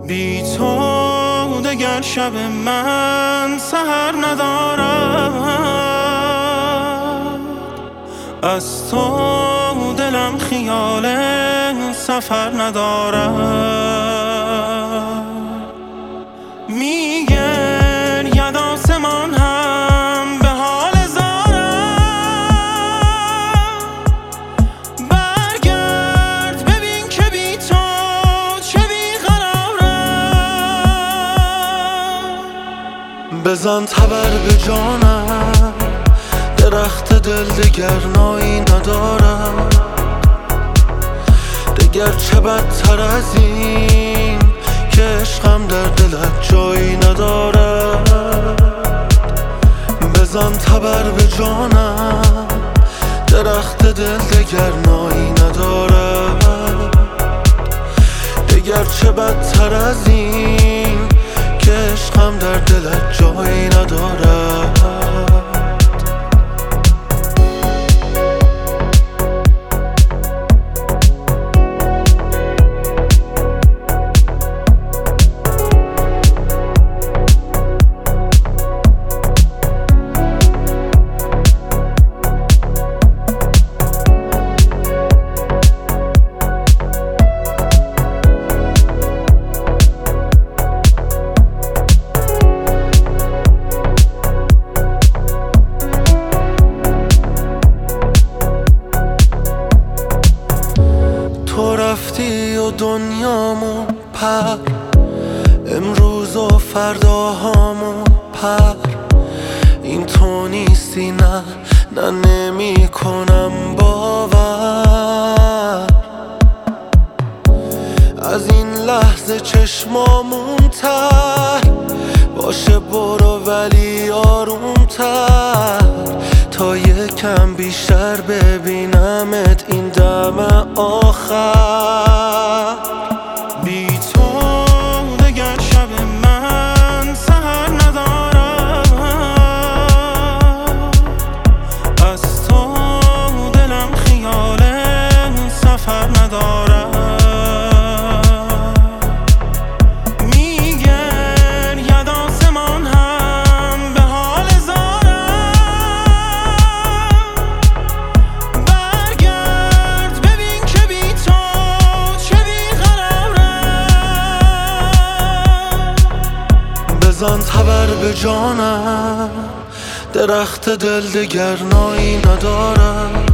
بی تو دگر شب من سحر ندارد، از تو دلم خیال سفر ندارد. میگرید آسمان هم به حال زارم، برگرد ببین که بی تو چه بیقرارم. بزن تبر به جانم، درخت دل دگر نایی ندارم. دگر چه بدتر از این که عشقم در دلت جایی ندارد. بزن تبر به جانم، درخت دل دگر نایی ندارد. دگر چه بدتر از این که عشقم در دلت جایی ندارد. تو رفتی و دنیامو پر، امروز و فرداهامو پر. این تو نیستی، نه نمی کنم باور. از این لحظه چشمامون تر باشه، برو ولی آرومتر تا یکم بیشتر ببینمت این دم آخر. بی تو دگر شب من سحر ندارد، از تو دلم خیال سفر ندارد. میگرید آسمان هم به حال زارم، برگرد ببین که بی تو چه بیقرارم. بزن تبر به جانم، درخت دل دگر نایی ندارد.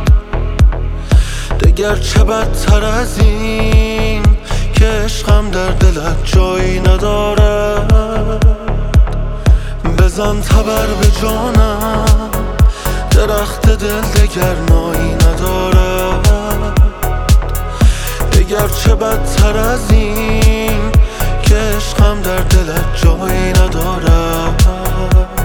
دگر چه بدتر از این که عشقم در دلت جایی ندارد. بزن تبر به جانم، درخت دل دگر نایی ندارد. دگر چه بدتر از این که عشقم در دلت جایی ندارد.